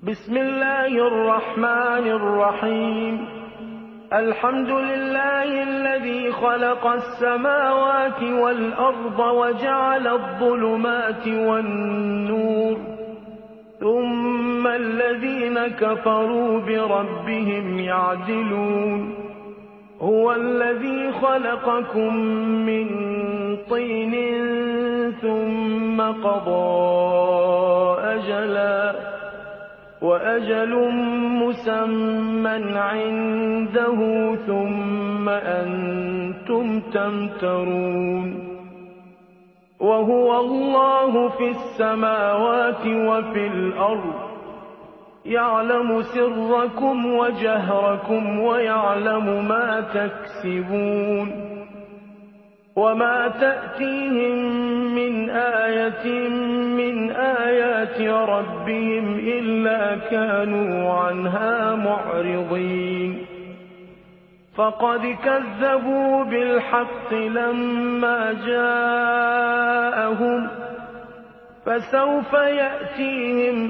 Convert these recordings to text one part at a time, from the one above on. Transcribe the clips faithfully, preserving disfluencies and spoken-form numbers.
بسم الله الرحمن الرحيم الحمد لله الذي خلق السماوات والأرض وجعل الظلمات والنور ثم الذين كفروا بربهم يعدلون هو الذي خلقكم من طين ثم قضى أجلا وأجل مسمى عنده ثم أنتم تمترون وهو الله في السماوات وفي الأرض يعلم سركم وجهركم ويعلم ما تكسبون وما تأتيهم من آية من آيات ربهم إلا كانوا عنها معرضين فقد كذبوا بالحق لما جاءهم فسوف يأتيهم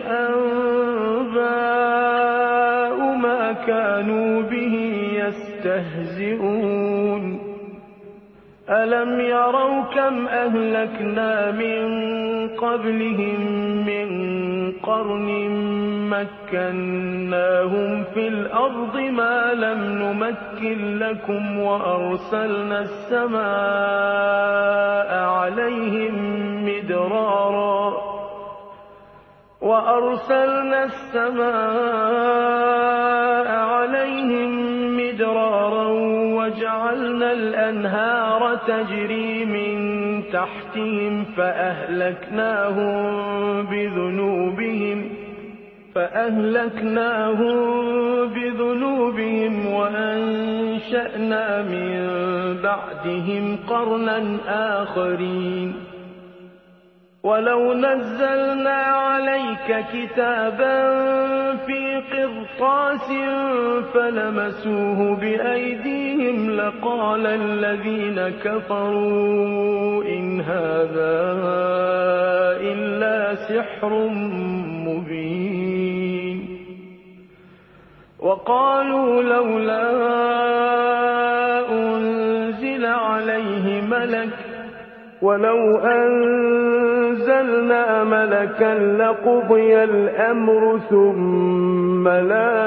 أنباء ما كانوا به يستهزئون ألم يروا كم أهلكنا من قبلهم من قرن مكناهم في الأرض ما لم نمكن لكم وأرسلنا السماء عليهم مدرارا وأرسلنا السماء عليهم مدرارا وجعلنا الأنهار تجري من تحتهم فأهلكناهم بذنوبهم فأهلكناهم بذنوبهم وأنشأنا من بعدهم قرنا آخرين ولو نزلنا عليك كتابا في قرطاس فلمسوه بأيديهم لقال الذين كفروا إن هذا إلا سحر مبين وقالوا لولا أنزل عليه ملك ولو أنزلنا ملكا لقضي الأمر ثم لا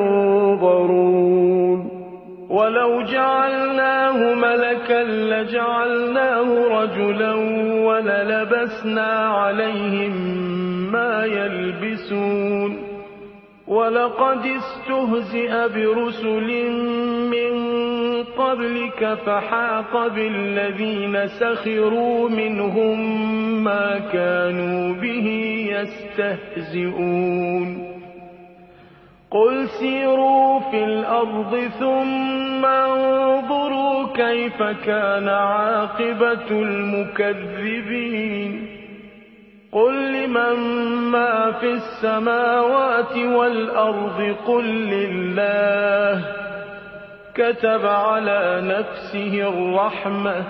ينظرون ولو جعلناه ملكا لجعلناه رجلا وللبسنا عليهم ما يلبسون ولقد استهزئ برسل من قبلك فحاق بالذين سخروا منهم ما كانوا به يستهزئون قل سيروا في الأرض ثم انظروا كيف كان عاقبة المكذبين قل لمن ما في السماوات والأرض قل لله كتب على نفسه الرحمة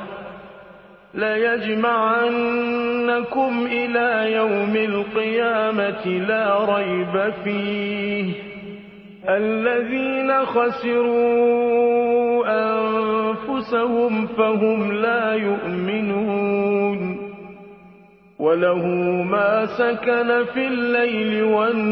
ليجمعنكم إلى يوم القيامة لا ريب فيه الذين خسروا أنفسهم فهم لا يؤمنون وله ما سكن في الليل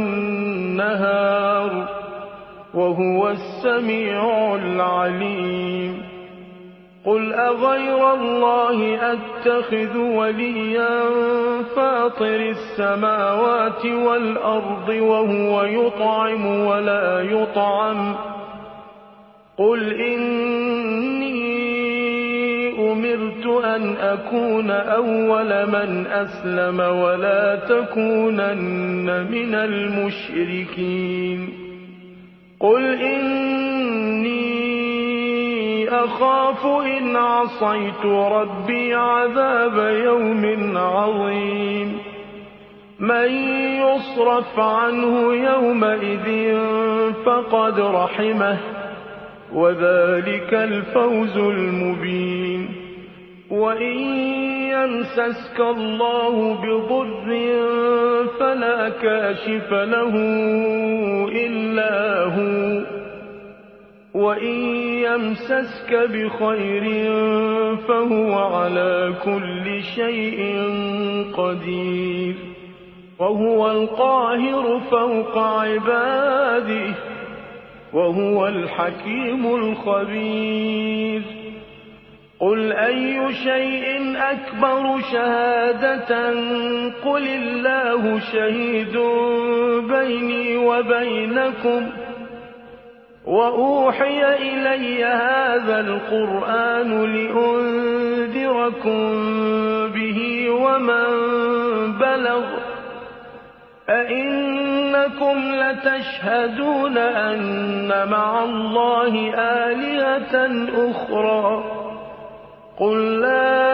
والنهار وهو السميع العليم قل أغير الله أتخذ وليا فاطر السماوات والأرض وهو يطعم ولا يطعم قل إني أمرت أن أكون أول من أسلم ولا تكونن من المشركين قل إني أخاف إن عصيت ربي عذاب يوم عظيم من يصرف عنه يومئذ فقد رحمه وذلك الفوز المبين وإن يمسسك الله بضر فلا كاشف له إلا هو وإن يمسسك بخير فهو على كل شيء قدير وهو القاهر فوق عباده وهو الحكيم الخبير قل أي شيء أكبر شهادة قل الله شهيد بيني وبينكم وأوحي إلي هذا القرآن لأنذركم به ومن بلغ أئنكم لتشهدون أن مع الله آلهة أخرى قل لا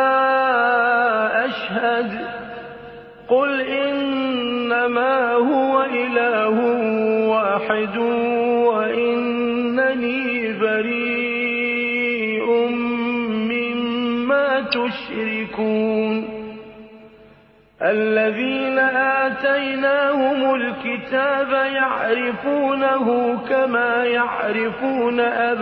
أشهد قل إنما هو إله واحد وإنني بريء مما تشركون الذين آتيناهم الكتاب يعرفونه كما يعرفون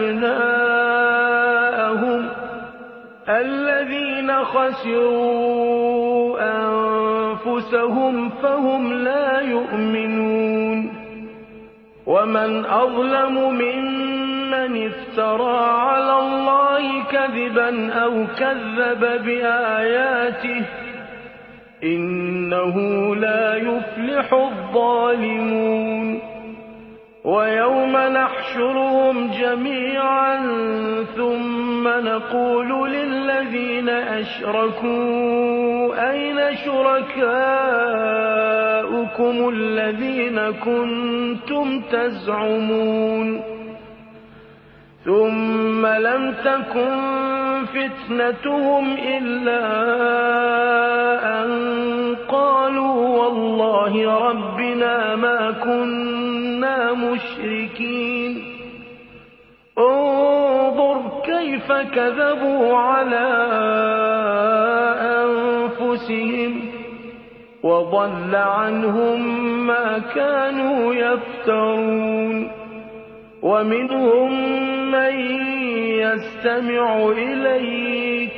أبناءهم الذين خسروا أنفسهم فهم لا يؤمنون ومن أظلم ممن افترى على الله كذبا أو كذب بآياته إنه لا يفلح الظالمون ويوم نحشرهم جميعا ثم نقول للذين أشركوا أين شركاؤكم الذين كنتم تزعمون ثم لم تكن فتنتهم إلا أن قالوا والله ربنا ما كنا مشركين انظر كيف كذبوا على أنفسهم وضل عنهم ما كانوا يفترون ومنهم من يستمع إليك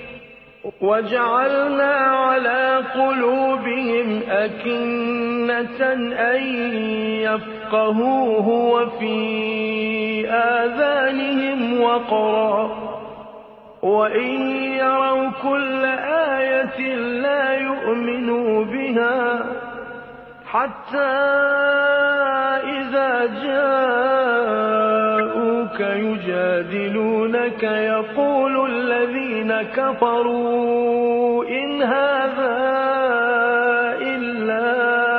وجعلنا على قلوبهم أكنة أن يفقهوه وفي آذانهم وقرا وإن يروا كل آية لا يؤمنوا بها حتى إذا جاءوك يجادلونك يقول الذين كفروا إن هذا إلا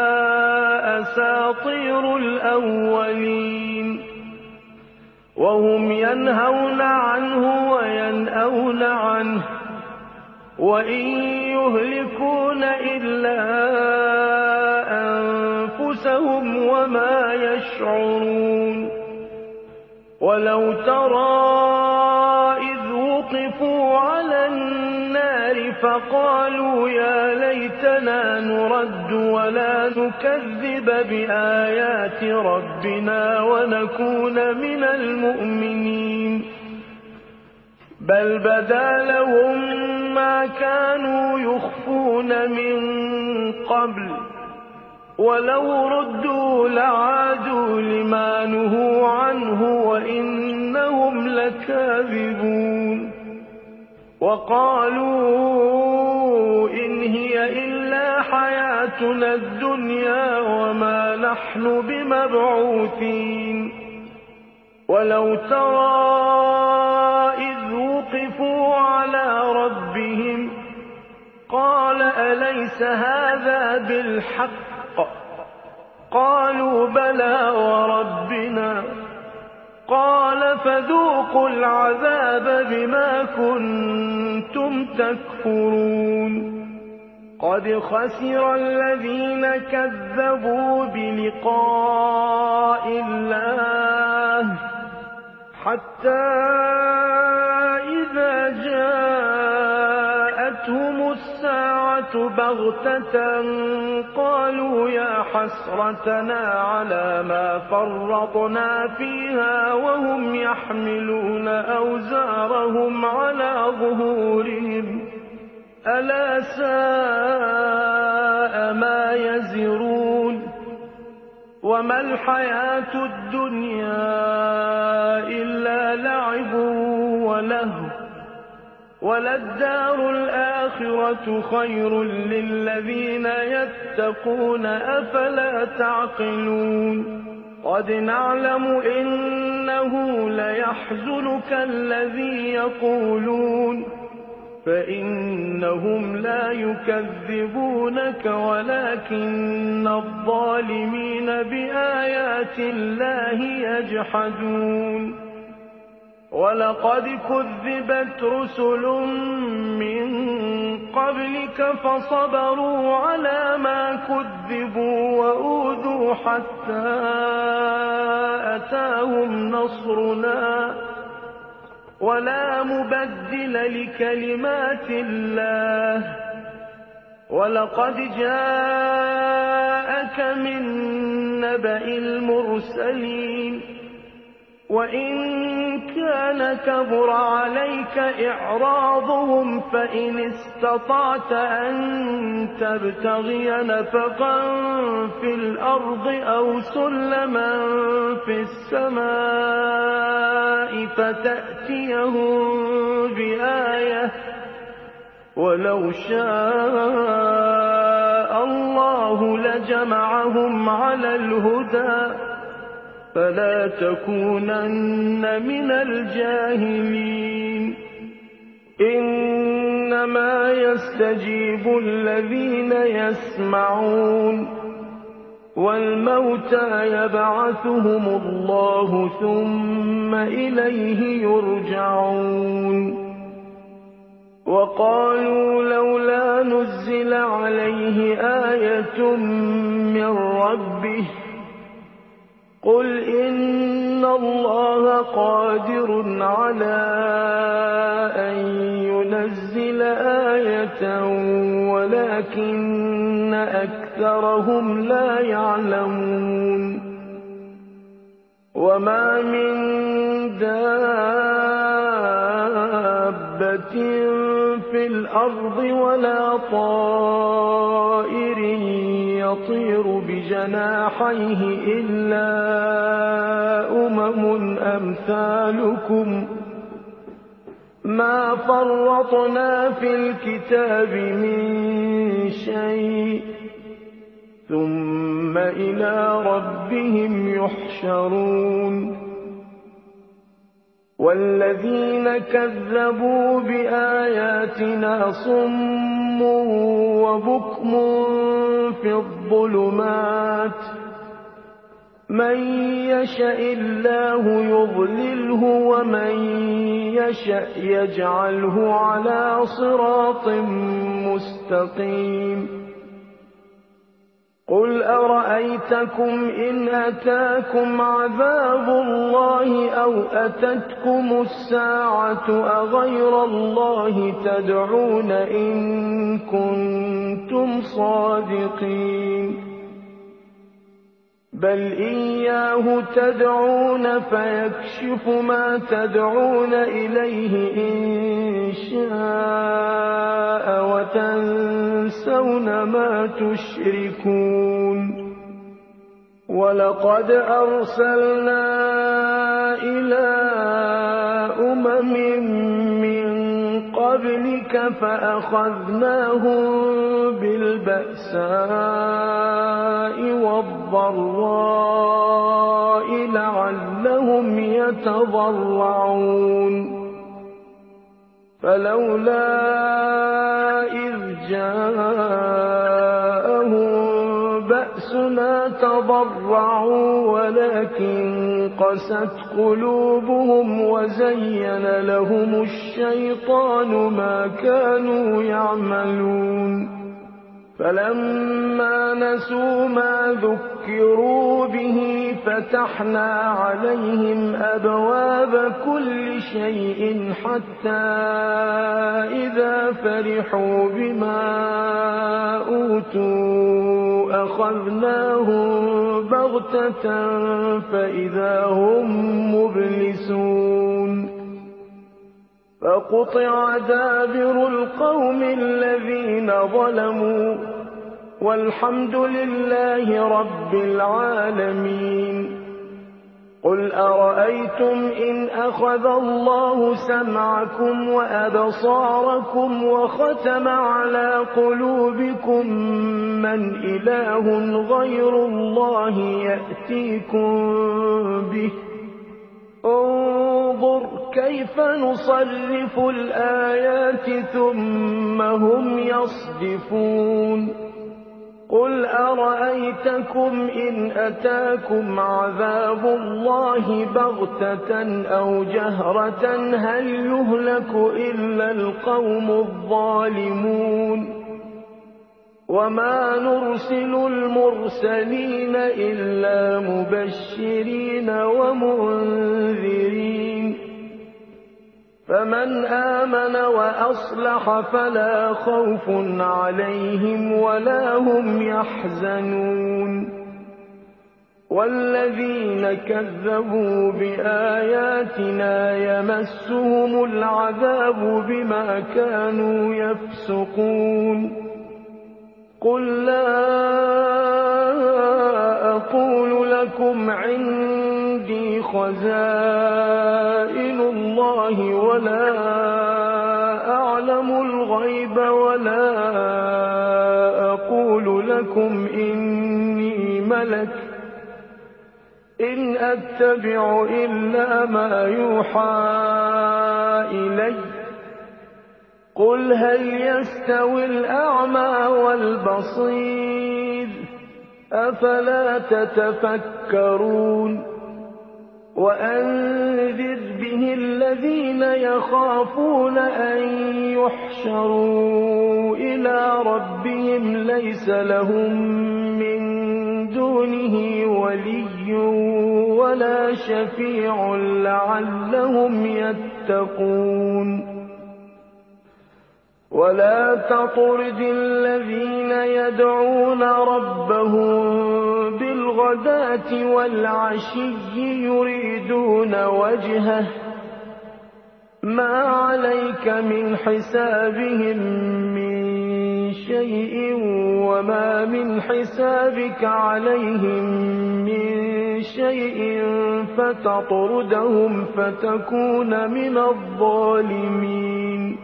أساطير الأولين وهم ينهون عنه وينأون عنه وإن يهلكون إلا أنفسهم وما يشعرون ولو ترى إذ وقفوا على النار فقالوا يا ليتنا نرد ولا نكذب بآيات ربنا ونكون من المؤمنين بل بدا لهم ما كانوا يخفون من قبل ولو ردوا لعادوا لما نهوا عنه وإنهم لكاذبون وقالوا إن هي إلا حياتنا الدنيا وما نحن بمبعوثين ولو ترى إذ وقفوا على ربهم قال أليس هذا بالحق قالوا بلى وربنا قال فذوقوا العذاب بما كنتم تكفرون قد خسر الذين كذبوا بلقاء الله حتى إذا جاءتهم بغتة قالوا يا حسرتنا على ما فرطنا فيها وهم يحملون أوزارهم على ظهورهم ألا ساء ما يزرون وما الحياة الدنيا إلا لعب ولهو وللدار الآخرة خير للذين يتقون أفلا تعقلون قد نعلم إنه ليحزنك الذي يقولون فإنهم لا يكذبونك ولكن الظالمين بآيات الله يجحدون ولقد كذبت رسل من قبلك فصبروا على ما كذبوا وأوذوا حتى أتاهم نصرنا ولا مبدل لكلمات الله ولقد جاءك من نبأ المرسلين وإن كان كبر عليك إعراضهم فإن استطعت أن تبتغي نفقا في الأرض أو سلما في السماء فتأتيهم بآية ولو شاء الله لجمعهم على الهدى فلا تكونن من الجاهلين إنما يستجيب الذين يسمعون والموتى يبعثهم الله ثم إليه يرجعون وقالوا لولا نزل عليه آية من ربه قل إن الله قادر على أن ينزل آية ولكن أكثرهم لا يعلمون وما من دابة في الأرض ولا طائر يطير بجناحيه إلا أمم أمثالكم ما فرطنا في الكتاب من شيء ثم إلى ربهم يحشرون والذين كذبوا بآياتنا صم وبكم في الظلمات من يشاء الله يضلله ومن يشاء يجعله على صراط مستقيم قل أرأيتكم إن أتاكم عذاب الله أو أتتكم الساعة أغير الله تدعون إن كنتم صادقين بل إياه تدعون فيكشف ما تدعون إليه إن شاء وتنسون ما تشركون ولقد أرسلنا إلى أمم من قبلك فأخذناهم بالبأساء والضراء لعلهم يتضرعون فلولا إذ جاءهم بأسنا تضرعوا ولكن قست قلوبهم وزين لهم الشيطان ما كانوا يعملون فلما نسوا ما ذكروا به فتحنا عليهم أبواب كل شيء حتى إذا فرحوا بما أوتوا أخذناهم بغتة فإذا هم مبلسون فقطع دابر القوم الذين ظلموا والحمد لله رب العالمين. قل أرأيتم إن أخذ الله سمعكم وأبصاركم وختم على قلوبكم من إله غير الله يأتيكم به انظر كيف نصرف الآيات ثم هم يصدفون. قل أرأيتكم إن أتاكم عذاب الله بغتة أو جهرة هل يهلك إلا القوم الظالمون وما نرسل المرسلين إلا مبشرين ومنذرين فمن آمن وأصلح فلا خوف عليهم ولا هم يحزنون والذين كذبوا بآياتنا يمسهم العذاب بما كانوا يفسقون. قل لا أقول لكم عندي خزائن الله ولا أعلم الغيب ولا أقول لكم إني ملك إن أتبع إلا ما يوحى إلي. قل هل يستوي الأعمى والبصير أفلا تتفكرون. وأنذر به الذين يخافون أن يحشروا إلى ربهم ليس لهم من دونه ولي ولا شفيع لعلهم يتقون. ولا تطرد الذين يدعون ربهم بالغداة والعشي يريدون وجهه ما عليك من حسابهم من شيء وما من حسابك عليهم من شيء فتطردهم فتكون من الظالمين.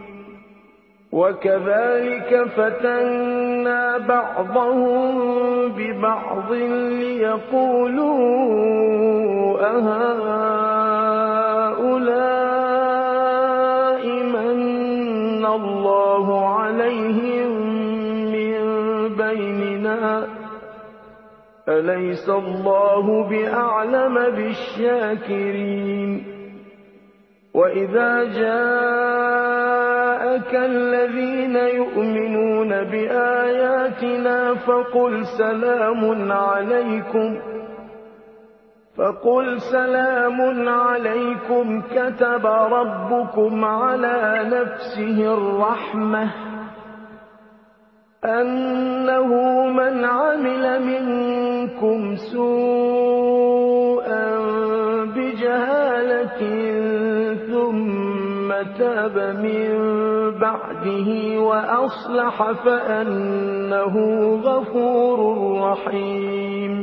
وكذلك فتنا بعضهم ببعض ليقولوا أهؤلاء من الله عليهم من بيننا أليس الله بأعلم بالشاكرين. وإذا جاءك الذين يؤمنون بآياتنا فقل سلام عليكم فقل سلام عليكم كتب ربكم على نفسه الرحمة أنه من عمل منكم سوءا بجهالة ثم تاب من بعده وأصلح فأنه غفور رحيم.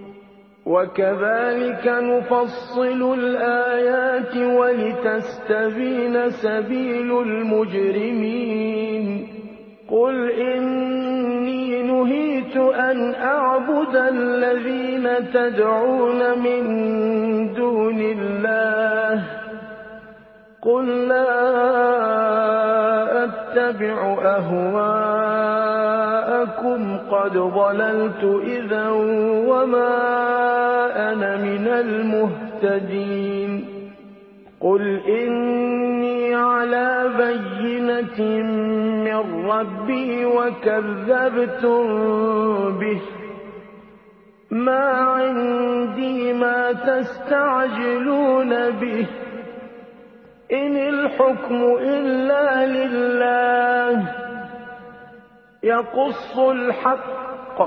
وكذلك نفصل الآيات ولتستبين سبيل المجرمين. قل إني نهيت أن أعبد الذين تدعون من دون الله قل لا أتبع أهواءكم قد ضللت إذا وما أنا من المهتدين. قل إني على بينة من ربي وكذبتم به ما عندي ما تستعجلون به إن الحكم إلا لله يقص الحق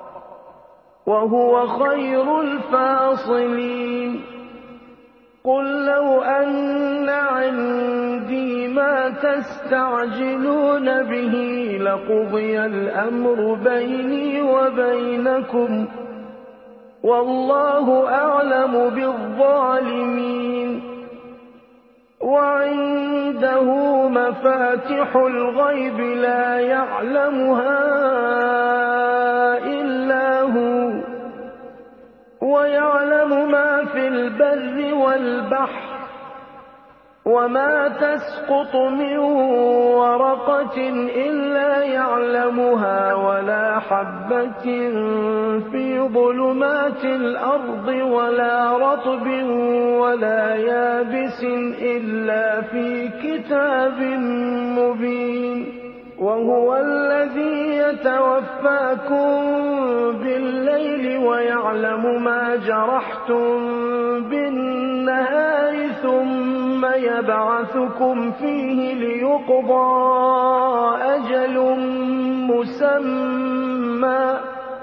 وهو خير الفاصلين قل لو أن عندي ما تستعجلون به لقضي الأمر بيني وبينكم والله أعلم بالظالمين وعنده مفاتح الغيب لا يعلمها إلا هو ويعلم ما في البر والبحر وما تسقط من ورقة إلا يعلمها ولا حبة في ظلمات الأرض ولا رطب ولا يابس إلا في كتاب مبين وهو الذي يتوفاكم بالليل ويعلم ما جرحتم بالنهار ثم يبعثكم فيه ليقضى أجل مسمى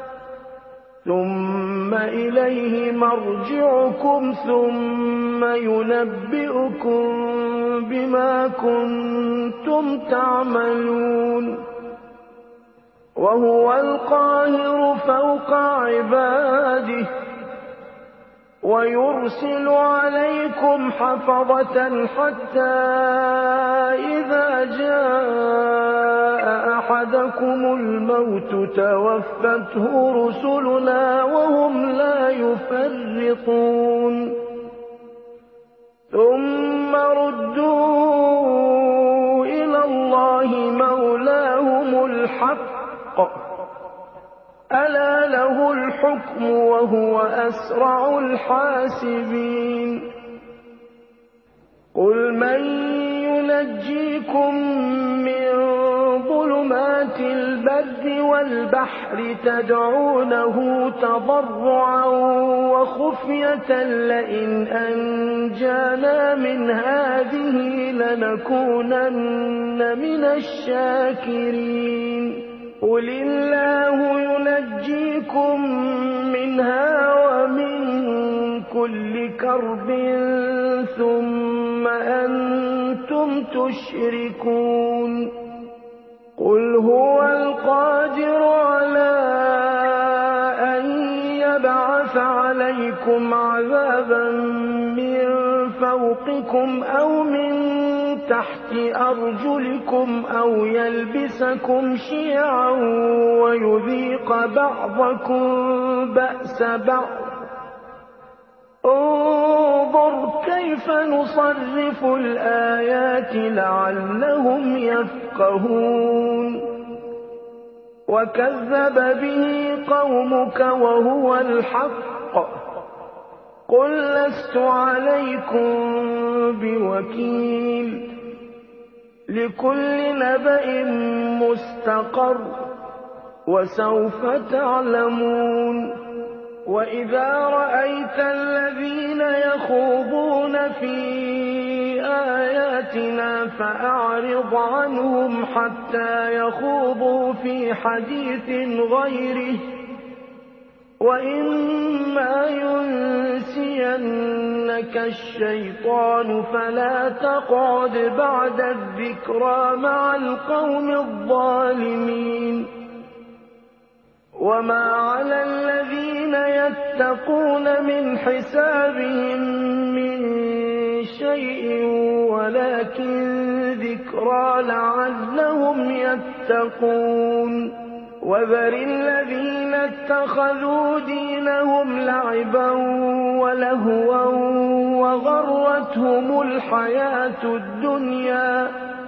ثم إليه مرجعكم ثم ينبئكم بما كنتم تعملون وهو القاهر فوق عباده ويرسل عليكم حفظة حتى إذا جاء أحدكم الموت توفته رسلنا وهم لا يفرطون ثم ردوا إلى الله مولاهم الحق ألا له الحكم وهو أسرع الحاسبين قل من ينجيكم من ظلمات البر والبحر تدعونه تضرعا وخفية لئن أنجانا من هذه لنكونن من الشاكرين قل الله ينجيكم منها ومن كل كرب ثم أنتم تشركون قل هو القادر على أن يبعث عليكم عذابا من فوقكم أو من تحت أرجلكم أو يلبسكم شيعا ويذيق بعضكم بأس بعض انظر كيف نصرف الآيات لعلهم يفقهون وكذب به قومك وهو الحق قل لست عليكم بوكيل لكل نبأ مستقر وسوف تعلمون وإذا رأيت الذين يخوضون في آياتنا فأعرض عنهم حتى يخوضوا في حديث غيره وإما ينسينك الشيطان فلا تقعد بعد الذكرى مع القوم الظالمين وما على الذين يتقون من حسابهم من شيء ولكن ذكرى لعلهم يتقون وذر الذين اتخذوا دينهم لعبا ولهوا وغرتهم الحياة الدنيا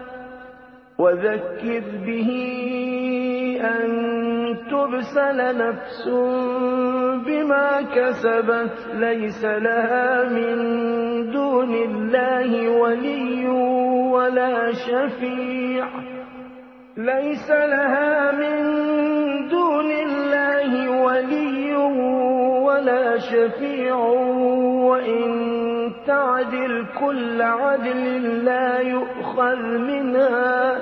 وذكر به أن تبسل نفس بما كسبت ليس لها من دون الله ولي ولا شفيع ليس لها من دون الله ولي ولا شفيع وإن تعدل كل عدل لا يؤخذ منها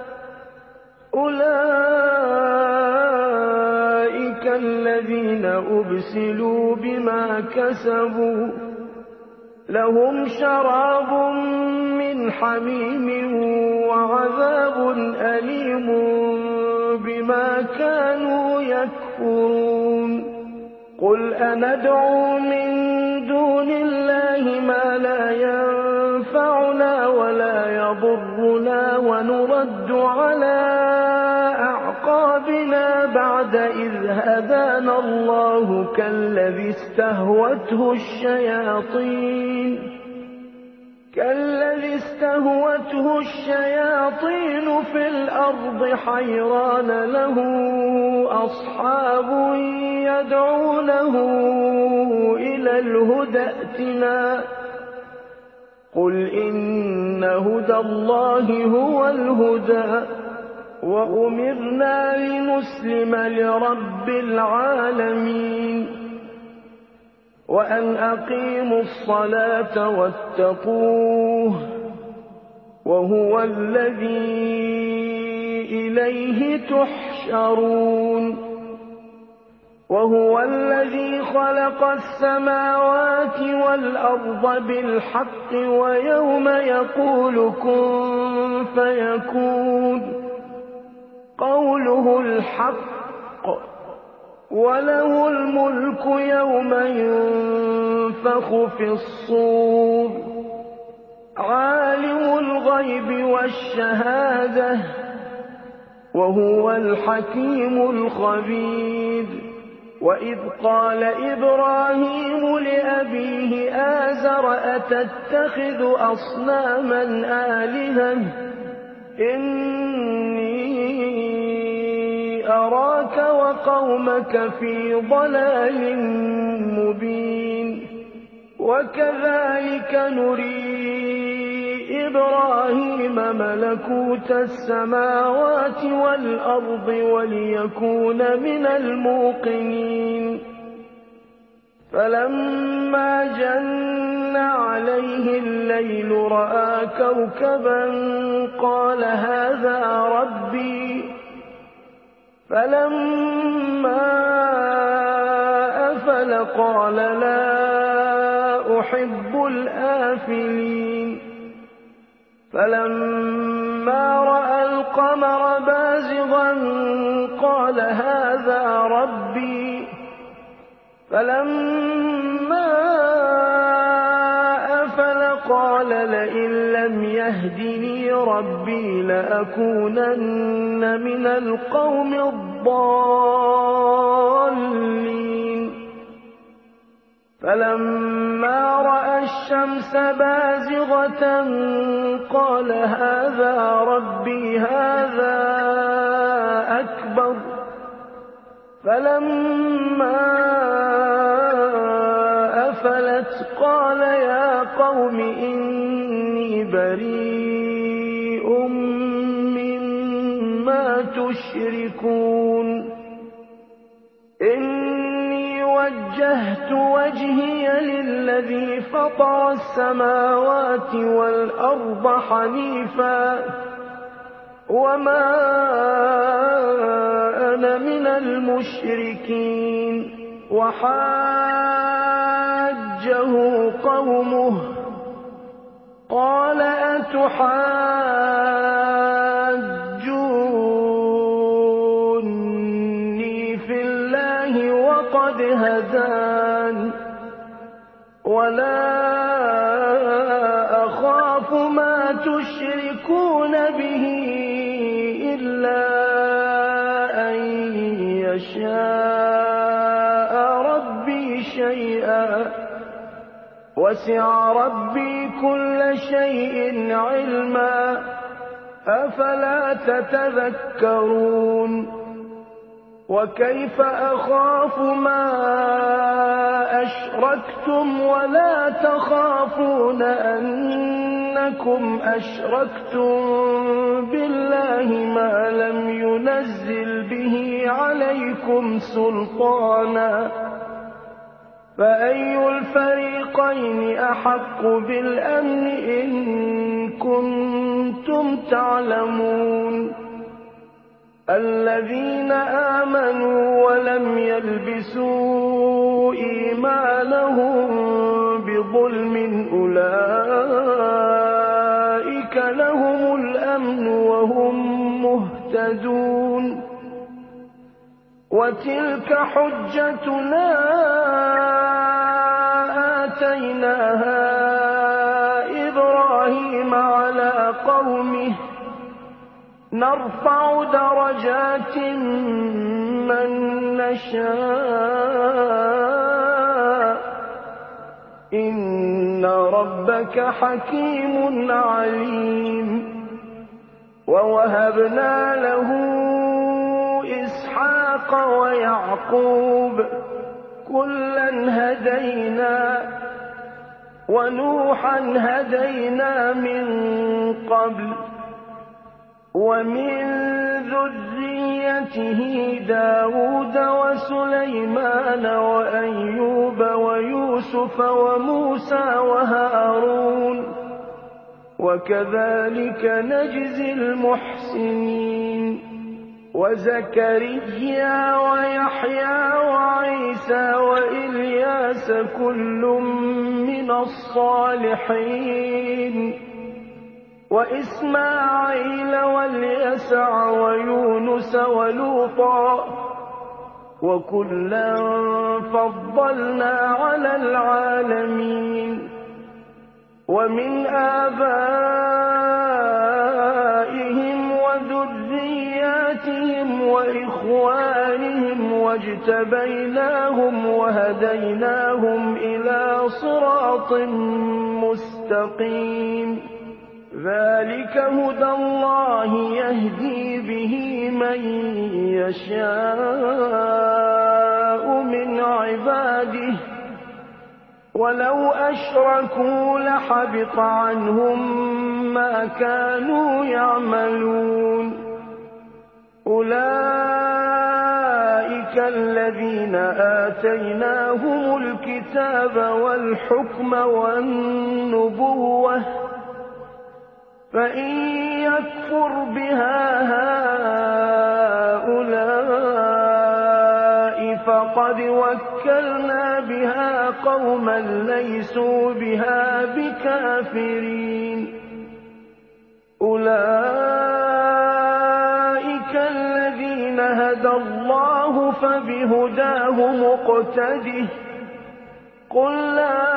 أولئك الذين أبسلوا بما كسبوا لهم شراب من حميم وعذاب أليم بما كانوا يكفرون قل أندعو من دون الله ما لا ينفعنا ولا يضرنا ونرد على أعقابنا بعد إذ هدانا الله كالذي استهوته الشياطين كالذي استهوته الشياطين في الأرض حيران له أصحاب يدعونه إلى الهدى ائتنا قل إن هدى الله هو الهدى وأمرنا لنسلم لرب العالمين وأن أقيموا الصلاة واتقوه وهو الذي إليه تحشرون وهو الذي خلق السماوات والأرض بالحق ويوم يقول كن فيكون قوله الحق وله الملك يوم ينفخ في الصور عالم الغيب والشهادة وهو الحكيم الخبير وإذ قال إبراهيم لأبيه آزر أتتخذ أصناما آلهة إني أراك وقومك في ضلال مبين وكذلك نري إبراهيم ملكوت السماوات والأرض وليكون من الموقنين فلما جن عليه الليل رأى كوكبا قال هذا ربي فلما أفل قال لا أحب الآفلين فلما رأى القمر بازغا قال هذا ربي فلما أفل قال لئن لم يهدني ربي لأكونن من القوم الضالين فلما رأى الشمس بازغة قال هذا ربي هذا أكبر فلما أفلت قال يا قوم إني بريء مما تشركون إني وجهت وجهي للذي فطر السماوات والأرض حنيفا وما أنا من المشركين وحاجه قومه قال أتحاجوني في الله وقد هدان ولا أخاف ما تشركون به إلا أن يشاء ربي شيئا وسع ربي كل شيء علما أفلا تتذكرون وكيف أخاف ما أشركتم ولا تخافون أنكم أشركتم بالله اللَّهِ مَا لَمْ يُنَزِّلْ بِهِ عَلَيْكُمْ سُلْطَانًا فَأَيُّ الْفَرِيقَيْنِ أَحَقُّ بِالْأَمْنِ إِن كُنتُمْ تَعْلَمُونَ الَّذِينَ آمَنُوا وَلَمْ يَلْبِسُوا إِيمَانَهُم بِظُلْمٍ أُولَٰئِكَ لَهُمُ الْأَمْنُ وَهُم مُّهْتَدُونَ وَتِلْكَ حُجَّتُنَا آتَيْنَاهَا إِبْرَاهِيمَ عَلَىٰ قَوْمِهِ نَرْفَعُ دَرَجَاتٍ مَّن نَّشَاءُ ۗ إِنَّ رَبَّكَ حَكِيمٌ عَلِيمٌ وَوَهَبْنَا لَهُ إِسْحَاقَ وَيَعْقُوبَ ۚ كُلًّا هَدَيْنَا ۚ وَنُوحًا هَدَيْنَا مِن قَبْلُ ۖ وَمِن ذُرِّيَّتِهِ دَاوُودَ وَسُلَيْمَانَ وَأَيُّوبَ وَيُوسُفَ وَمُوسَىٰ وَهَارُونَ ۚ وَكَذَٰلِكَ نَجْزِي الْمُحْسِنِينَ وَزَكَرِيَّا وَيَحْيَىٰ وَعِيسَىٰ وَإِلْيَاسَ ۖ كُلٌّ مِّنَ الصَّالِحِينَ وَإِسْمَاعِيلَ وَالْيَسَعَ وَيُونُسَ وَلُوطًا ۚ وَكُلًّا فَضَّلْنَا عَلَى الْعَالَمِينَ وَمِنْ آبَائِهِمْ وَذُرِّيَّاتِهِمْ وَإِخْوَانِهِمْ وَاجْتَبَيْنَاهُمْ وَهَدَيْنَاهُمْ إِلَىٰ صِرَاطٍ مُّسْتَقِيمٍ ذَٰلِكَ هُدَى اللَّهِ يَهْدِي بِهِ مَن يَشَاءُ مِنْ عِبَادِهِ ۚ وَلَوْ أَشْرَكُوا لَحَبِطَ عَنْهُم مَّا كَانُوا يَعْمَلُونَ أُولَٰئِكَ الَّذِينَ آتَيْنَاهُمُ الْكِتَابَ وَالْحُكْمَ وَالنُّبُوَّةَ ۚ فَإِن يَكْفُرْ بِهَا هَٰؤُلَاءِ فَقَدْ وَكَّلْنَا بِهَا قَوْمًا لَّيْسُوا بِهَا بِكَافِرِينَ أُولَٰئِكَ الَّذِينَ هَدَى اللَّهُ فَبِهُدَاهُ مُقْتَدِهْ ۗ قُل لَّا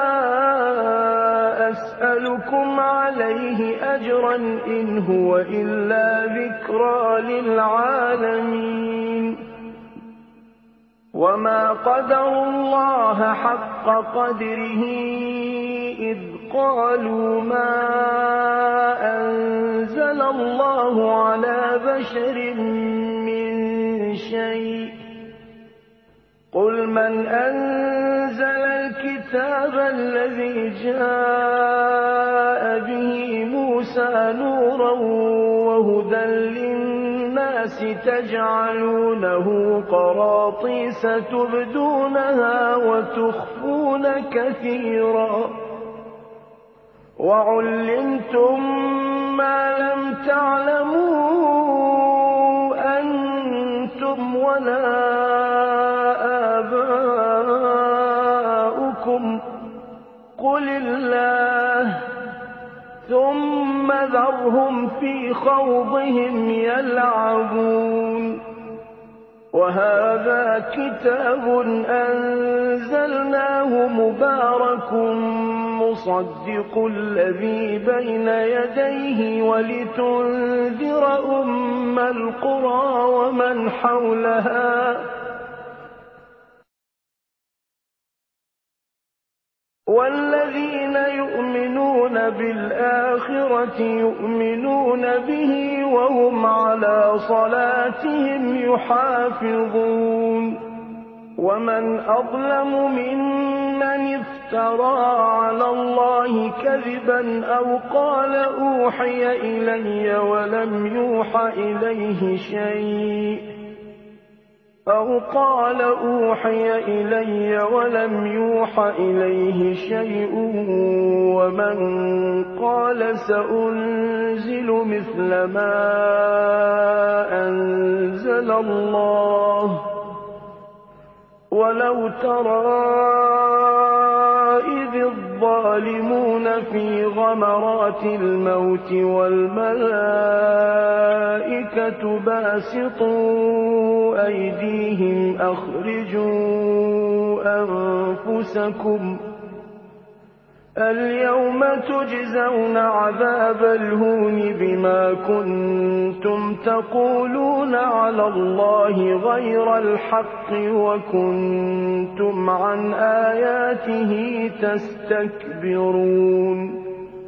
أَسْأَلُكُمْ عَلَيْهِ أَجْرًا إِنْ هُوَ إِلَّا ذِكْرَىٰ لِلْعَالَمِينَ وَمَا قَدَرُوا اللَّهَ حَقَّ قَدْرِهِ إِذْ قَالُوا مَا أَنزَلَ اللَّهُ عَلَىٰ بَشَرٍ مِّن شَيْءٍ ۗ قُلْ مَنْ أَنزَلَ الْكِتَابَ الَّذِي جَاءَ بِهِ مُوسَىٰ نُورًا وَهُدًى لِّلنَّاسِ تَجْعَلُونَهُ قَرَاطِيسَ تُبْدُونَهَا وَتُخْفُونَ كَثِيرًا ۖ وَعُلِّمْتُم مَّا لَمْ تَعْلَمُوا أَنتُمْ وَلَا آبَاؤُكُمْ ۖ قُلِ اللَّهُ ۖ ثُمَّ ذَرْهُمْ فِي خَوْضِهِمْ يَلْعَبُونَ وَهَٰذَا كِتَابٌ أَنزَلْنَاهُ مُبَارَكٌ مُّصَدِّقُ الَّذِي بَيْنَ يَدَيْهِ وَلِتُنذِرَ أُمَّ الْقُرَىٰ وَمَنْ حَوْلَهَا ۚ وَالَّذِينَ يُؤْمِنُونَ بِالْآخِرَةِ يُؤْمِنُونَ بِهِ وَهُمْ عَلَىٰ صَلَاتِهِمْ يُحَافِظُونَ وَمَنْ أَظْلَمُ مِمَّنِ افترى على الله كذبا أو قال أوحي إلي ولم يوح إليه شيء أو قال أوحي إلي ولم يوح إليه شيء ومن قال سأنزل مثل ما أنزل الله ولو ترى إذ الظالمون في غمرات الموت والملائكة باسطوا أيديهم أخرجوا أنفسكم اليوم تجزون عذاب الهون بما كنتم تقولون على الله غير الحق وكنتم عن آياته تستكبرون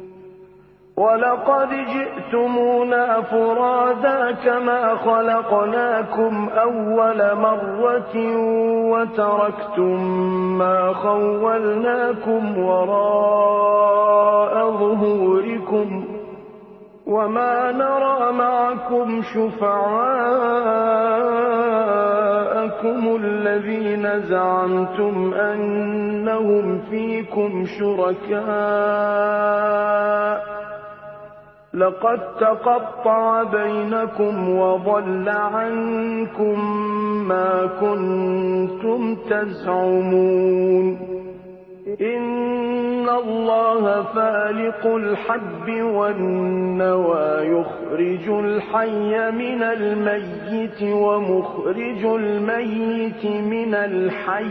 ولقد جئتمونا فرادا كما خلقناكم أول مرة وتركتم ما خولناكم وراء ظهوركم وما نرى معكم شفعاءكم الذين زعمتم أنهم فيكم شركاء لقد تقطع بينكم وضل عنكم ما كنتم تزعمون إن الله فالق الحب والنوى يخرج الحي من الميت ومخرج الميت من الحي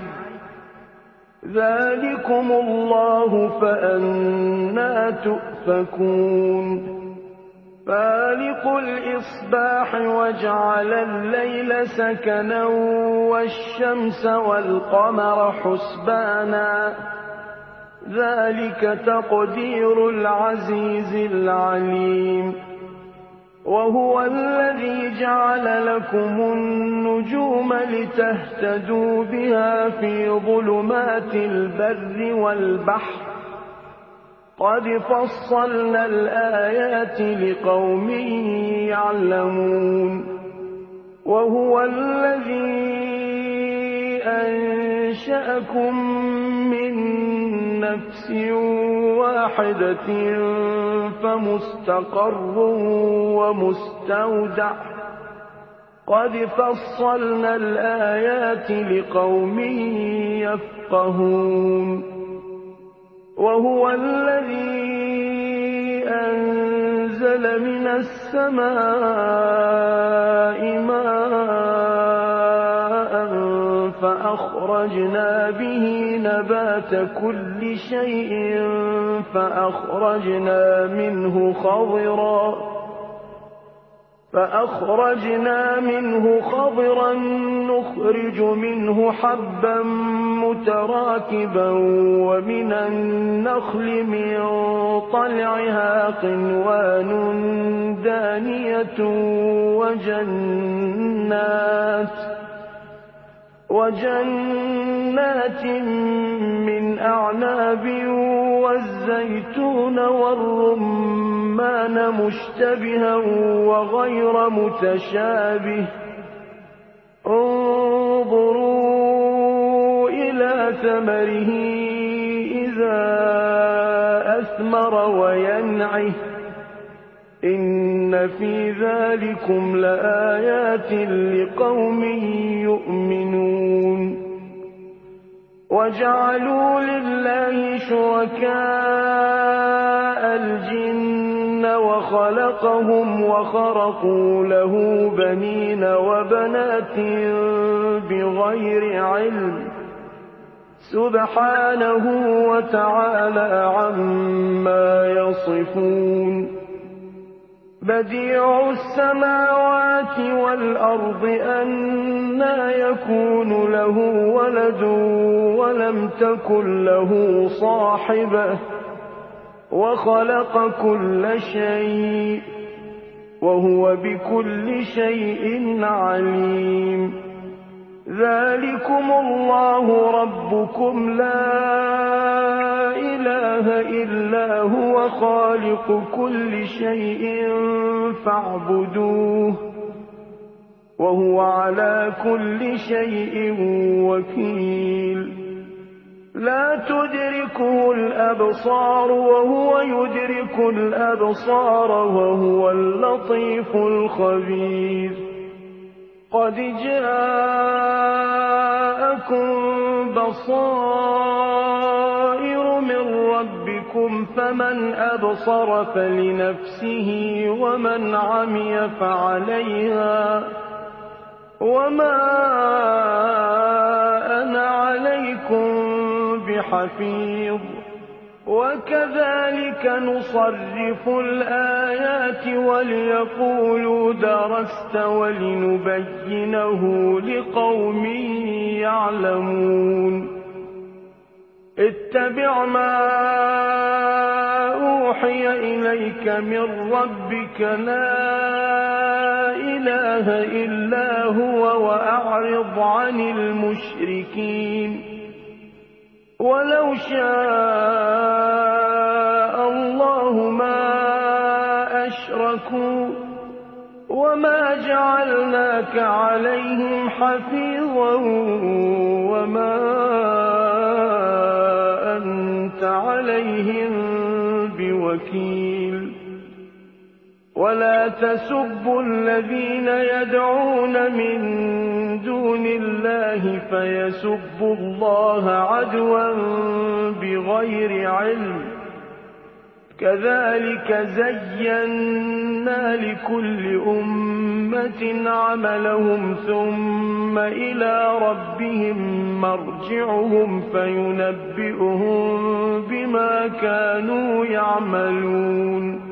ذلكم الله فأنى تؤفكون فالق الإصباح وجعل الليل سكنا والشمس والقمر حسبانا ذلك تقدير العزيز العليم وهو الذي جعل لكم النجوم لتهتدوا بها في ظلمات البر والبحر قد فصلنا الآيات لقوم يعلمون وهو الذي أنشأكم من نفس واحدة فمستقر ومستودع قد فصلنا الآيات لقوم يفقهون وهو الذي أنزل من السماء ماء فأخرجنا به نبات كل شيء فأخرجنا منه خضرا فأخرجنا منه خضرا نخرج منه حبا متراكبا ومن النخل من طلعها قنوان دانية وجنات وجنات من أعناب والزيتون والرمان مشتبها وغير متشابه انظروا إلى ثمره إذا أثمر وينعه إن في ذلكم لآيات لقوم يؤمنون وجعلوا لله شركاء الجن وخلقهم وخرقوا له بنين وبنات بغير علم سبحانه وتعالى عما يصفون بديع السماوات والأرض أنى يكون له ولد ولم تكن له صاحبة وخلق كل شيء وهو بكل شيء عليم ذلكم الله ربكم لا إله إلا هو خالق كل شيء فاعبدوه وهو على كل شيء وكيل لا تدركه الأبصار وهو يدرك الأبصار وهو اللطيف الخبير قد جاءكم بصائر من ربكم فمن أبصر فلنفسه ومن عمي فعليها وما أنا عليكم بحفيظ وكذلك نصرف الآيات وليقولوا درست ولنبينه لقوم يعلمون اتبع ما أوحي إليك من ربك لا إله إلا هو وأعرض عن المشركين ولو شاء الله ما أشركوا وما جعلناك عليهم حفيظا وما أنت عليهم بوكيل ولا تسبوا الذين يدعون من دون الله فيسبوا الله عدوا بغير علم كذلك زينا لكل أمة عملهم ثم إلى ربهم مرجعهم فينبئهم بما كانوا يعملون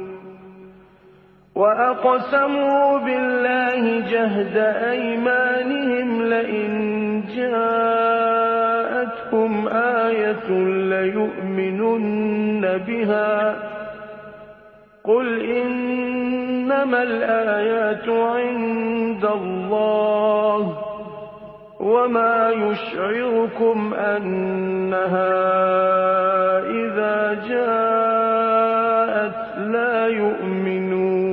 وأقسموا بالله جهد أيمانهم لئن جاءتهم آية ليؤمنن بها قل إنما الآيات عند الله وما يشعركم أنها إذا جاءت لا يؤمنون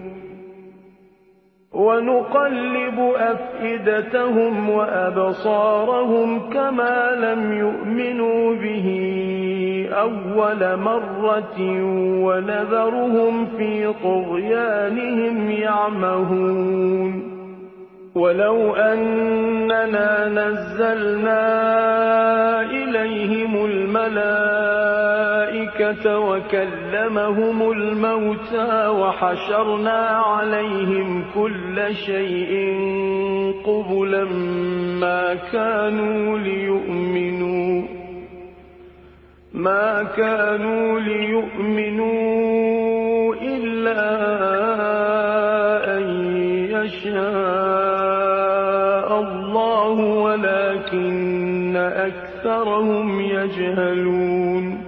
ونقلب أفئدتهم وأبصارهم كما لم يؤمنوا به أول مرة ونذرهم في طغيانهم يعمهون ولو أننا نزلنا إليهم الملائكة وكلمهم الموتى وحشرنا عليهم كل شيء قبلا ما كانوا ليؤمنوا ما كانوا ليؤمنوا إلا أن يشاء الله ولكن أكثرهم يجهلون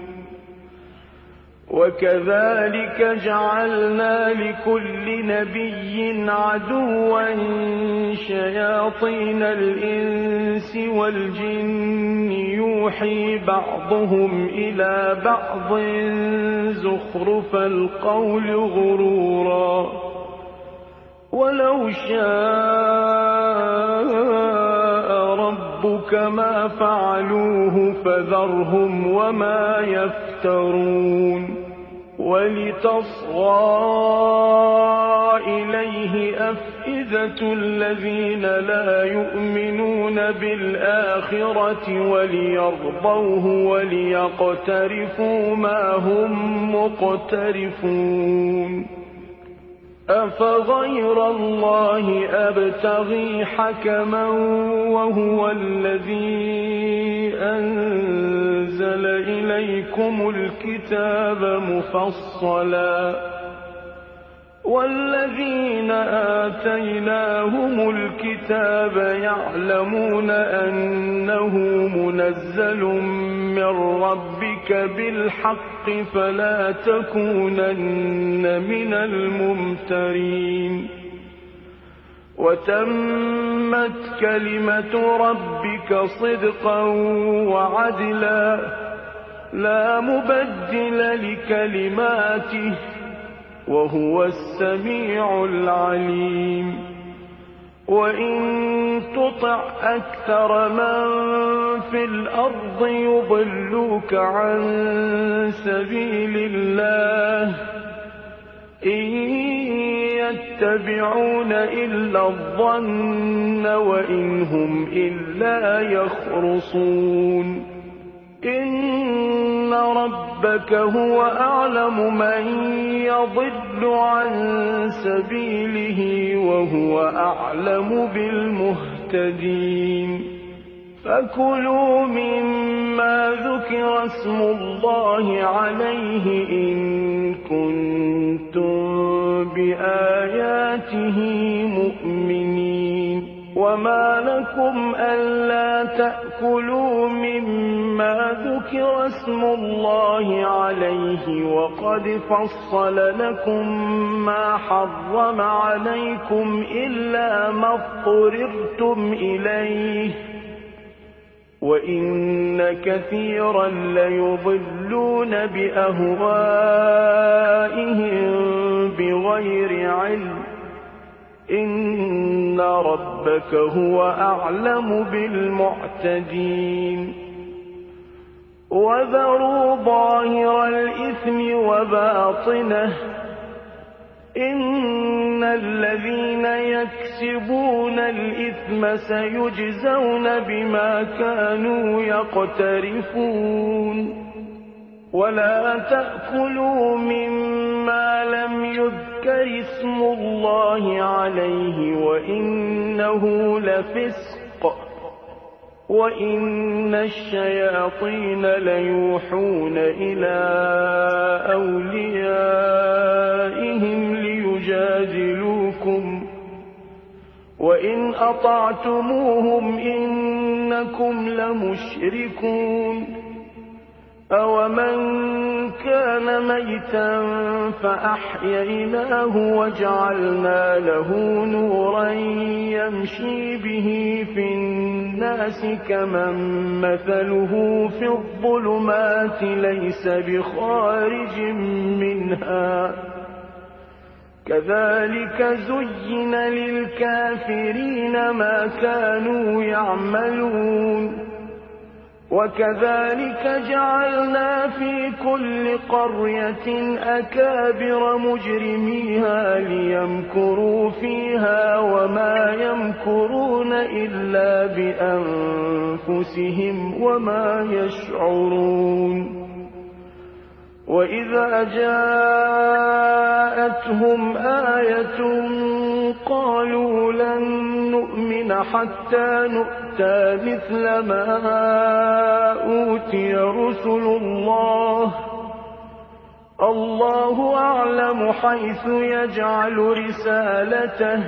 وكذلك جعلنا لكل نبي عدوا شياطين الإنس والجن يوحي بعضهم إلى بعض زخرف القول غرورا ولو شاء ربك ما فعلوه فذرهم وما يفترون ولتصغى إليه أفئدة الذين لا يؤمنون بالآخرة وليرضوه وليقترفوا ما هم مقترفون أفغير الله أبتغي حكما وهو الذي أنزل إليكم الكتاب مفصلا والذين آتيناهم الكتاب يعلمون أنه منزل من ربك بالحق فلا تكونن من الممترين وتمت كلمة ربك صدقا وعدلا لا مبدل لكلماته وهو السميع العليم وإن تطع أكثر من في الأرض يضلوك عن سبيل الله إن يتبعون إلا الظن وإن هم إلا يخرصون إن ربك هو أعلم من يضل عن سبيله وهو أعلم بالمهتدين فكلوا مما ذكر اسم الله عليه إن كنتم بآياته مؤمنين وما لكم ألا تأكلوا مما ذكر اسم الله عليه وقد فصل لكم ما حرم عليكم إلا ما اضطررتم إليه وإن كثيرا ليضلون بأهوائهم بغير علم إن ربك هو أعلم بالمعتدين وذروا ظاهر الإثم وباطنه إن الذين يكسبون الإثم سيجزون بما كانوا يقترفون ولا تأكلوا مما لم يذكر اسم الله عليه وإنه لفسق وإن الشياطين ليوحون إلى أوليائهم ليجادلوكم وإن أطعتموهم إنكم لمشركون أومن كان ميتا فأحييناه وجعلنا له نورا يمشي به في الناس كمن مثله في الظلمات ليس بخارج منها كذلك زين للكافرين ما كانوا يعملون وكذلك جعلنا في كل قرية أكابر مجرميها ليمكروا فيها وما يمكرون إلا بأنفسهم وما يشعرون وإذا جاءتهم آية قالوا لن نؤمن حتى نؤتى مثل ما أوتي رسل الله الله أعلم حيث يجعل رسالته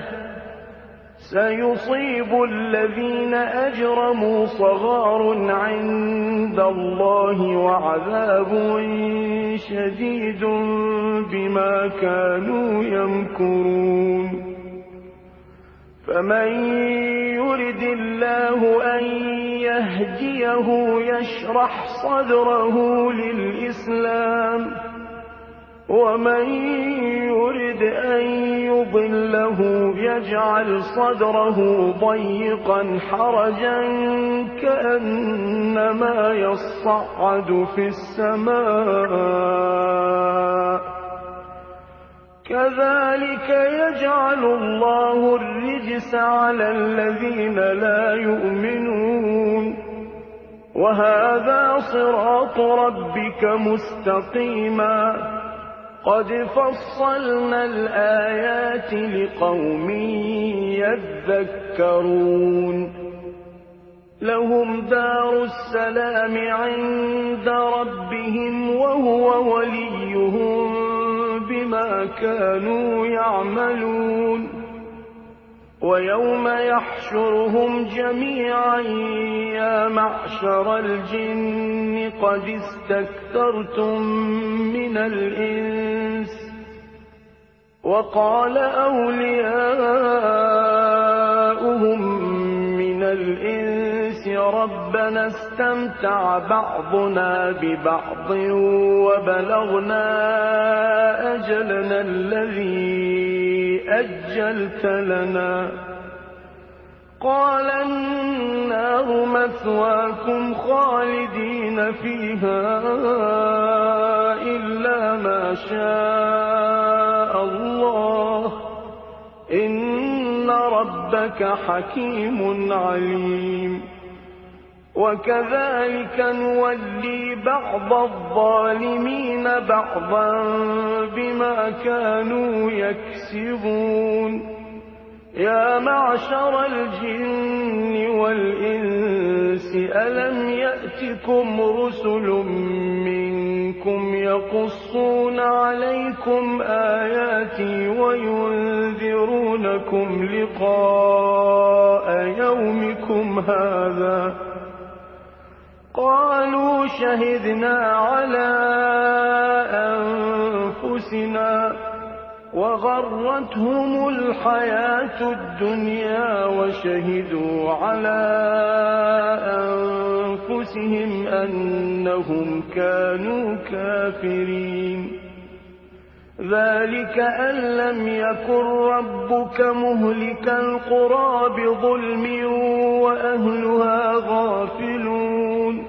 سيصيب الذين أجرموا صغار عند الله وعذاب شديد بما كانوا يمكرون فمن يرد الله أن يهديه يشرح صدره للإسلام ومن يرد أن يضله يجعل صدره ضيقا حرجا كأنما يصعد في السماء كذلك يجعل الله الرجس على الذين لا يؤمنون وهذا صراط ربك مستقيما قد فصلنا الآيات لقوم يذكرون لهم دار السلام عند ربهم وهو وليهم بما كانوا يعملون ويوم يحشرهم جميعا يا معشر الجن قد استكثرتم من الإنس وقال أولياؤهم ربنا استمتع بعضنا ببعض وبلغنا أجلنا الذي أجلت لنا. قال النار مثواكم خالدين فيها إلا ما شاء الله إن ربك حكيم عليم. وكذلك نولي بعض الظالمين بعضا بما كانوا يكسبون. يا معشر الجن والإنس ألم يأتكم رسل منكم يقصون عليكم آياتي وينذرونكم لقاء يومكم هذا؟ قالوا شهدنا على أنفسنا وغرتهم الحياة الدنيا وشهدوا على أنفسهم أنهم كانوا كافرين. ذلك أن لم يكن ربك مهلك القرى بظلم وأهلها غافلون.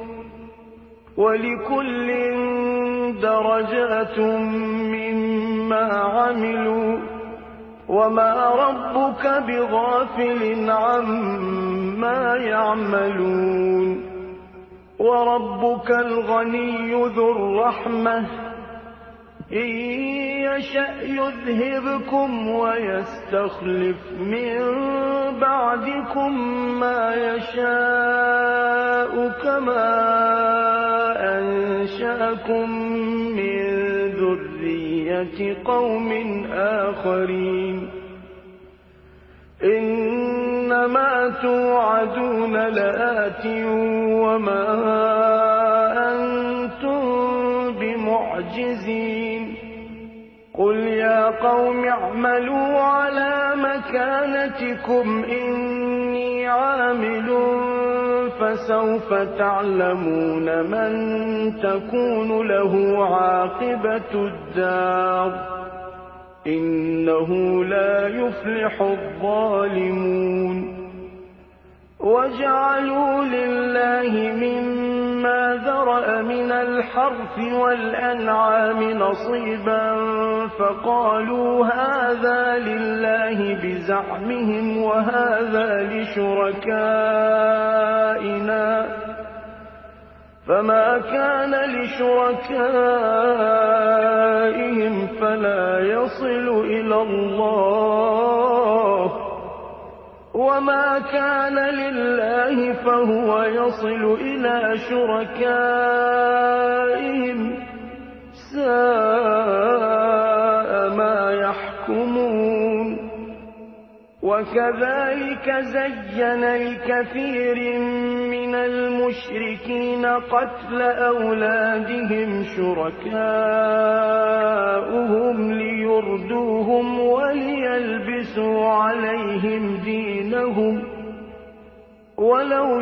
ولكل درجات مما عملوا وما ربك بغافل عما يعملون. وربك الغني ذو الرحمة إن يشأ يذهبكم ويستخلف من بعدكم ما يشاء كما أنشأكم من ذرية قوم آخرين. إنما توعدون لآت وما أنتم بمعجزين. قل يا قوم اعملوا على مكانتكم إني عامل فسوف تعلمون من تكون له عاقبة الدار إنه لا يفلح الظالمون. وجعلوا لله مما ذرأ من الحرث والأنعام نصيبا فقالوا هذا لله بزعمهم وهذا لشركائنا فما كان لشركائهم فلا يصل إلى الله وما كان لله فهو يصل إلى شركائهم ساء ما يحكمون. وكذلك زين لكثير من المشركين قتل أولادهم شركاؤهم ليردوهم وليلبسوا عليهم دينهم ولو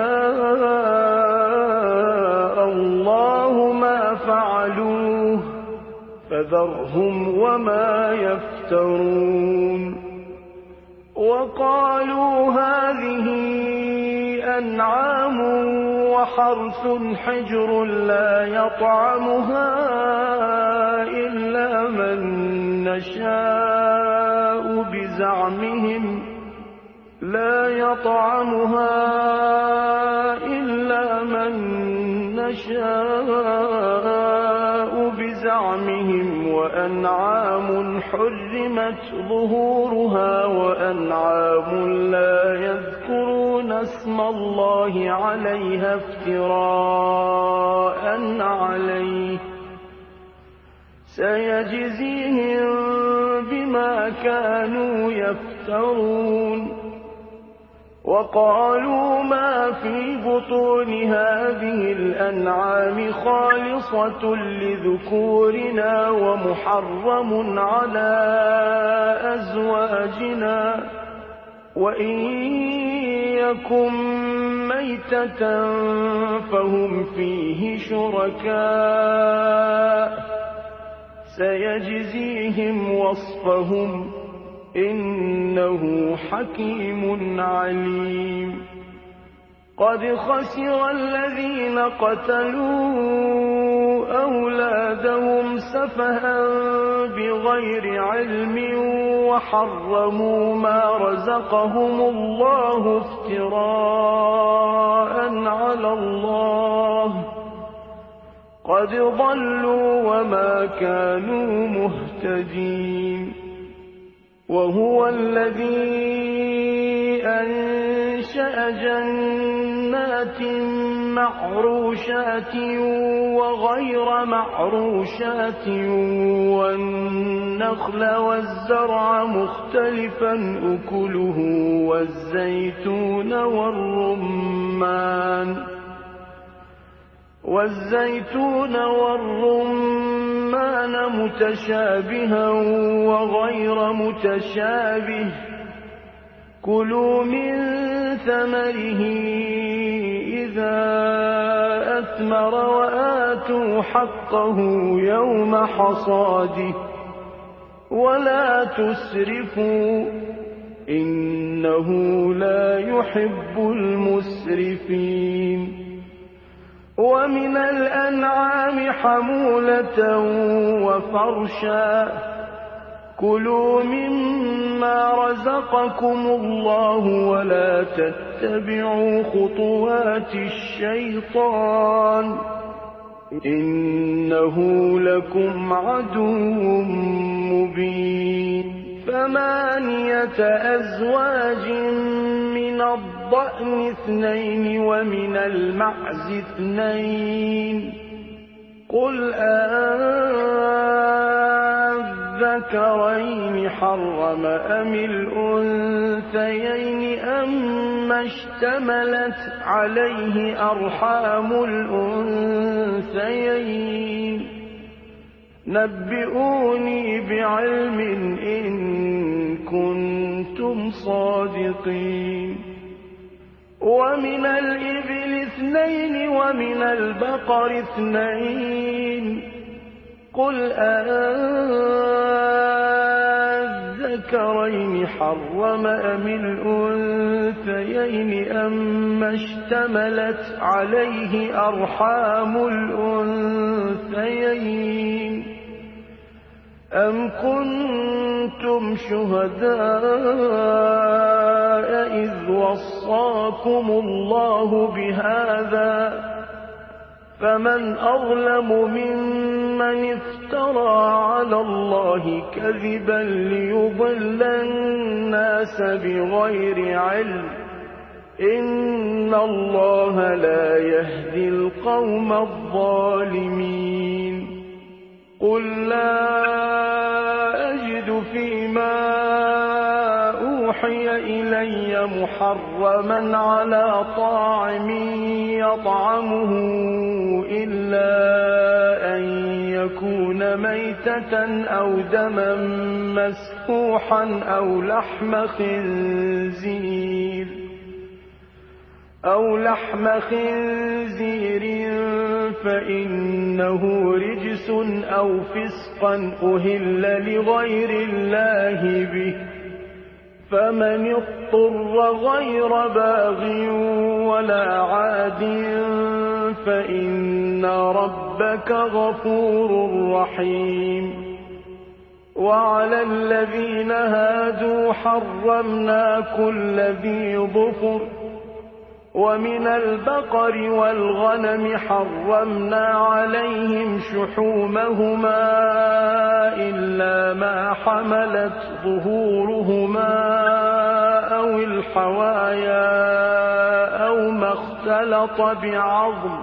شاء الله ما فعلوه فذرهم وما يفترون. وقالوا هذه أنعام وحرث حجر لا يطعمها إلا من نشاء بزعمهم لا يطعمها إلا من نشاء بزعمهم وأنعام حرمت ظهورها وأنعام لا يذكرون اسم الله عليها افتراء عليه سيجزيهم بما كانوا يفترون. وقالوا ما في بطون هذه الأنعام خالصة لذكورنا ومحرم على أزواجنا وإن يكن ميتة فهم فيه شركاء سيجزيهم وصفهم إنه حكيم عليم قد خسر الذين قتلوا أولادهم سفها بغير علم وحرموا ما رزقهم الله افتراء على الله قد ضلوا وما كانوا مهتدين وهو الذي أنشأ جنات معروشات وغير معروشات والنخل والزرع مختلفا أكله والزيتون والرمان والزيتون والرمان متشابها وغير متشابه كلوا من ثمره إذا أثمر وآتوا حقه يوم حصاده ولا تسرفوا إنه لا يحب المسرفين ومن الأنعام حمولة وفرشا كلوا مما رزقكم الله ولا تتبعوا خطوات الشيطان إنه لكم عدو مبين ثمانية أزواج من الضأن اثنين ومن المعز اثنين قل أذكرين حرم أم الأنثيين أما اشتملت عليه أرحام الأنثيين نبئوني بعلم إن كنتم صادقين ومن الإبل اثنين ومن البقر اثنين قل أذكرين حرم أم الأنثيين أما اشتملت عليه أرحام الأنثيين أم كنتم شهداء إذ وصاكم الله بهذا فمن أظلم ممن افترى على الله كذبا ليضل الناس بغير علم إن الله لا يهدي القوم الظالمين قل لا أجد فيما أوحي إلي محرما على طاعم يطعمه إلا أن يكون ميتة أو دما مسفوحا أو لحم خنزير أو لحم خنزير فإنه رجس أو فسقا أهل لغير الله به فمن اضطر غير باغ ولا عاد فإن ربك غفور رحيم وعلى الذين هادوا حرمنا كل ذي ظفر ومن البقر والغنم حرمنا عليهم شحومهما إلا ما حملت ظهورهما أو الحوايا أو ما اختلط بعظم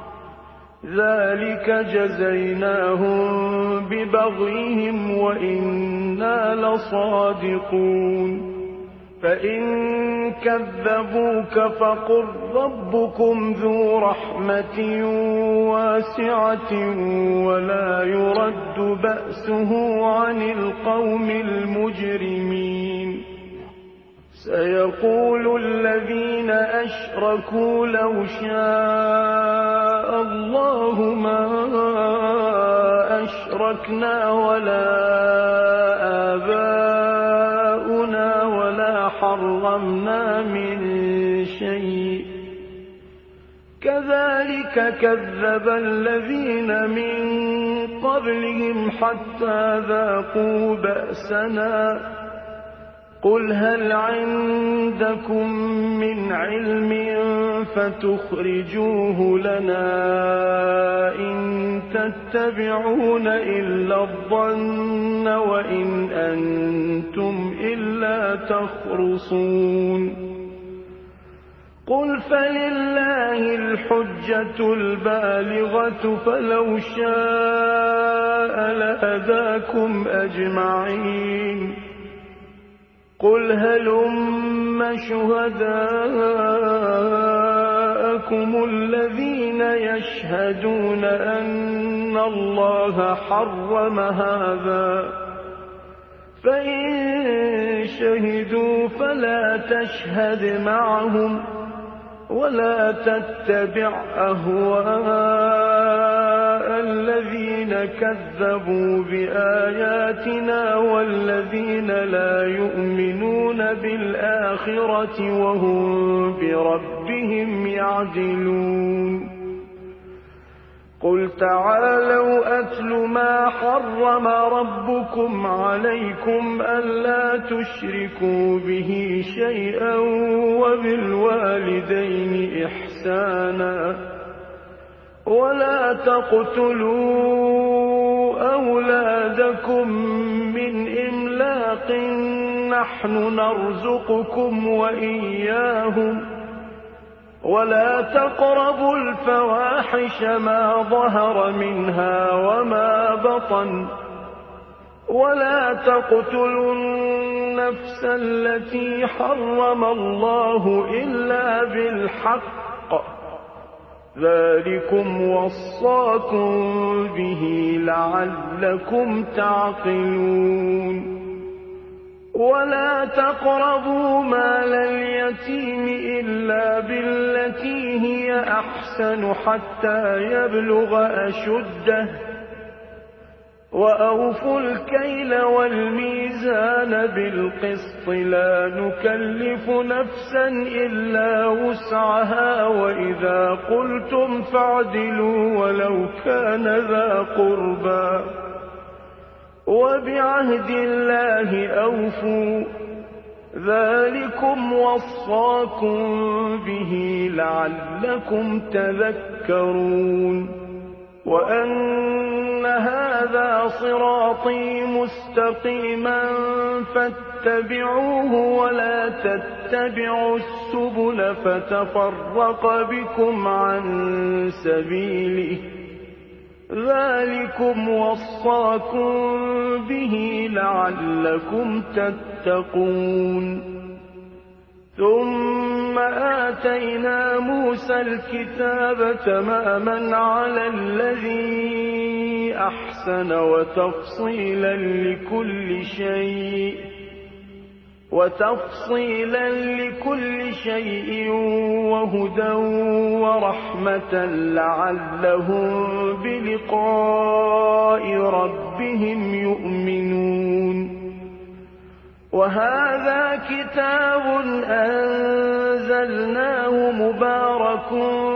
ذلك جزيناهم ببغيهم وإنا لصادقون فإن كذبوك فقل ربكم ذو رحمة واسعة ولا يرد بأسه عن القوم المجرمين سيقول الذين أشركوا لو شاء الله ما أشركنا ولا آباؤنا ولا حرمنا من شيء كذلك كذب الذين من قبلهم حتى ذاقوا بأسنا قل هل عندكم من علم فتخرجوه لنا إن تتبعون إلا الظن وإن أنتم إلا تخرصون قل فلله الحجة البالغة فلو شاء لهداكم أجمعين قل هلم شهداءكم الذين يشهدون أن الله حرم هذا فإن شهدوا فلا تشهد معهم ولا تتبع أهواء الذين كذبوا بآياتنا والذين لا يؤمنون بالآخرة وهم بربهم يعدلون قل تعالوا أتل ما حرم ربكم عليكم ألا تشركوا به شيئا وبالوالدين إحسانا ولا تقتلوا أولادكم من إملاق نحن نرزقكم وإياهم ولا تقربوا الفواحش ما ظهر منها وما بطن ولا تقتلوا النفس التي حرم الله إلا بالحق ذلكم وصاكم به لعلكم تعقلون ولا تقربوا مال اليتيم إلا بالتي هي أحسن حتى يبلغ أشده وأوفوا الكيل والميزان بالقسط لا نكلف نفسا إلا وسعها وإذا قلتم فاعدلوا ولو كان ذا قربى وبعهد الله أوفوا ذلكم وصاكم به لعلكم تذكرون وأن هذا صراطي مستقيما فاتبعوه ولا تتبعوا السبل فتفرق بكم عن سبيله ذلكم وصاكم به لعلكم تتقون ثم آتينا موسى الكتاب تماما على الذي أحسن وتفصيلا لكل شيء وتفصيلا لكل شيء وهدى ورحمة لعلهم بلقاء ربهم يؤمنون وهذا كتاب أنزلناه مبارك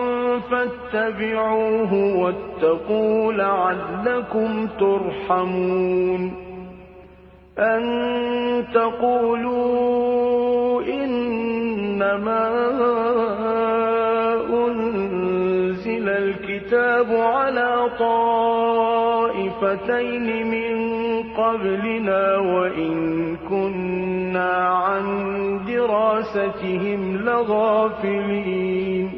فاتبعوه واتقوا لعلكم ترحمون أن تقولوا إنما أنزل الكتاب على طائفتين من قبلنا وإن كنا عن دراستهم لغافلين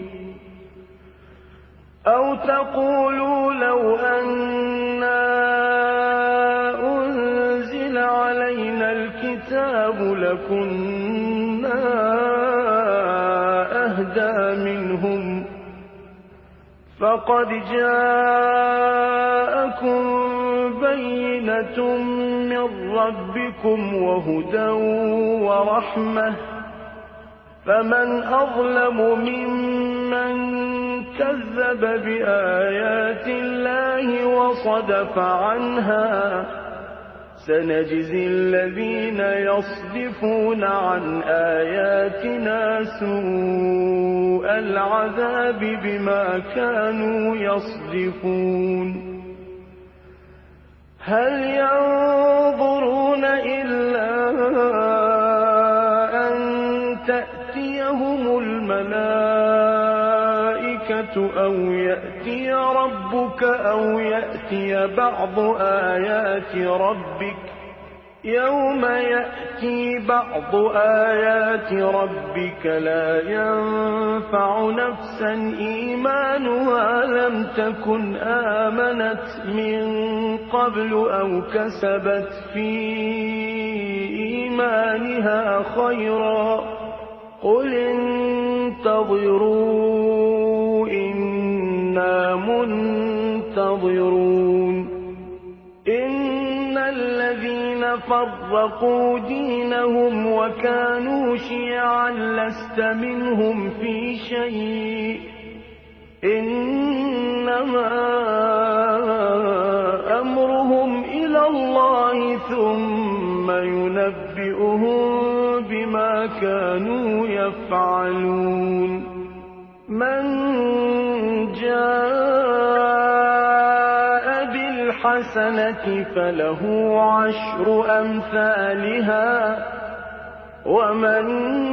أو تقولوا لو أنا أنزل علينا الكتاب لكنا أهدى منهم فقد جاءكم بينة من ربكم وهدى ورحمة فمن أظلم ممن كذب بآيات الله وصدف عنها سنجزي الذين يصدفون عن آياتنا سوء العذاب بما كانوا يصدفون هل ينظرون إلا أن تأتيهم الملائكة أو يأتي ربك أو يأتي بعض آيات ربك يوم يأتي بعض آيات ربك لا ينفع نفسا إيمانها لم تكن آمنت من قبل أو كسبت في إيمانها خيرا قل انتظروا إنا منتظرون إن الذين فرقوا دينهم وكانوا شيعا لست منهم في شيء إنما أمرهم إلى الله ثم ينبئهم بما كانوا يفعلون من جاء بالحسنة فله عشر أمثالها ومن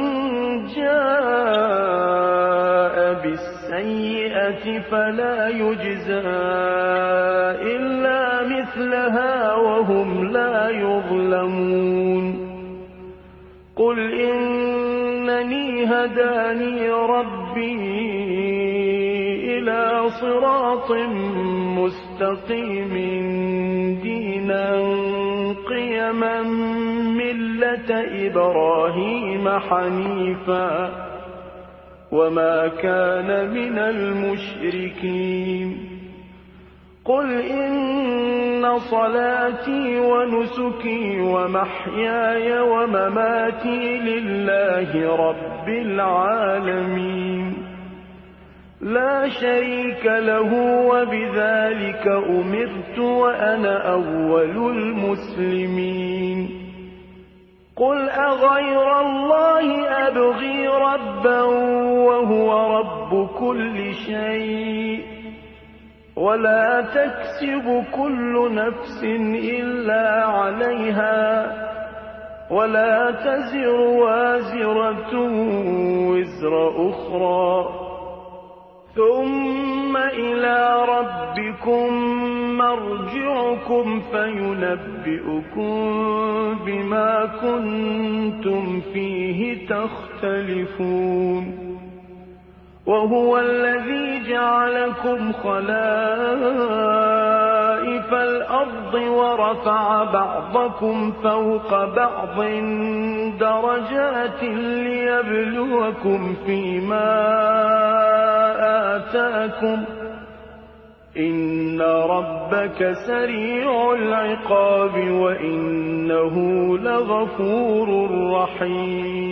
جاء بالسيئة فلا يجزى إلا مثلها وهم لا يظلمون قل إنني هداني ربي إلى صراط مستقيم دينا قيما ملة إبراهيم حنيفا وما كان من المشركين قل إن صلاتي ونسكي ومحياي ومماتي لله رب العالمين لا شريك له وبذلك أمرت وأنا أول المسلمين قل أغير الله أبغي ربا وهو رب كل شيء ولا تكسب كل نفس إلا عليها ولا تزر وازرة وزر أخرى ثم إلى ربكم مرجعكم فينبئكم بما كنتم فيه تختلفون وهو الذي جعلكم خلائف الأرض ورفع بعضكم فوق بعض درجات ليبلوكم فيما آتاكم إن ربك سريع العقاب وإنه لغفور رحيم